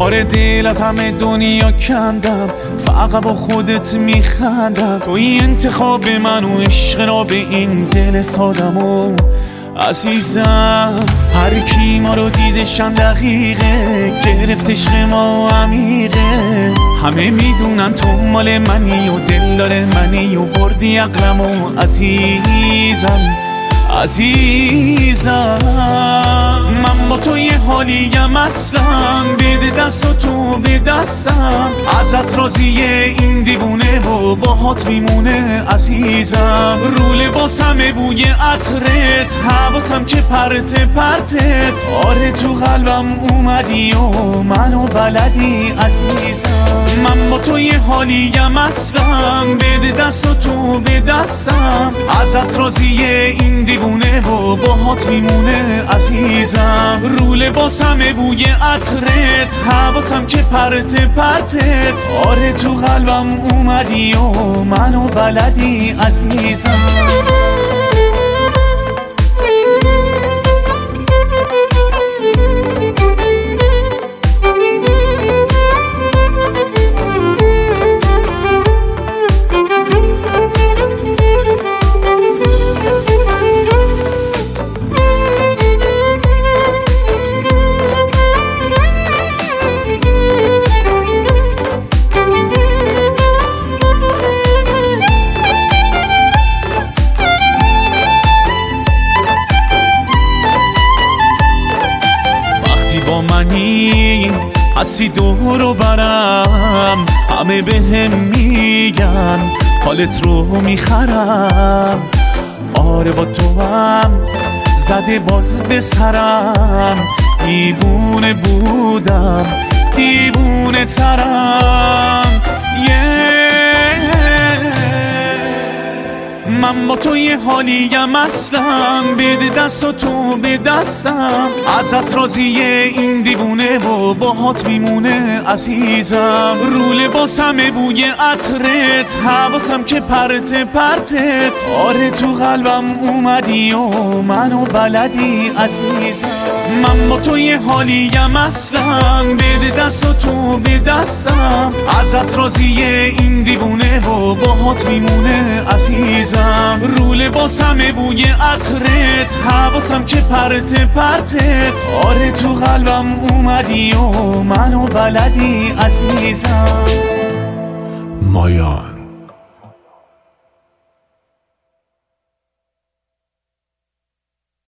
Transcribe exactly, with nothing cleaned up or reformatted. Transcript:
آره دل از همه دنیا کندم، فقط با خودت میخندم. توی انتخاب من و عشق را به این دل سادم و عزیزم. هر کی ما رو دیدشن دقیقه، گرفت عشق ما عمیقه. همه میدونن تو مال منی و دلدار منی و بردی عقلم و عزیزم عزیزم. من با تو یه حالیم اصلا، بده دست و تو به دستم. ازت راضیه این دیوونه و باهات میمونه عزیزم. رو لباسم بوی عطرت، حواسم که پرت پرتت. آره تو قلبم اومدی و منو بلدی عزیزم. من با تو یه حالیم اصلا، بده دست و تو به دستم. ازت راضیه این دیوونه و باهات میمونه عزیزم. رو لباسم بوی عطرت، حواسم که پرت پرتت. آره تو قلبم اومدی و منو بلدی عزیزم. با منی هستی دور و برم، همه به هم میگن حالت رو میخرم. آره با تو هم زده باز به سرم، دیوونه بودم دیوونه ترم. yeah. من با تو یه حالیم اصلا، بده دست و تو به دستم. ازت راضیه این دیوونه و باهات میمونه عزیزم. رو لباسم بوی عطرت، حواسم که پرت پرتت. آره تو قلبم اومدی و منو بلدی عزیزم. من با تو یه حالیم اصلا، بده دست و تو به دستم. ازت راضیه این دیوونه و باهات میمونه عزیزم. رو لباسم بوی عطرت، حواسم که پرت پرتت. آره تو قلبم اومدی و منو بلدی عزیزم. مایان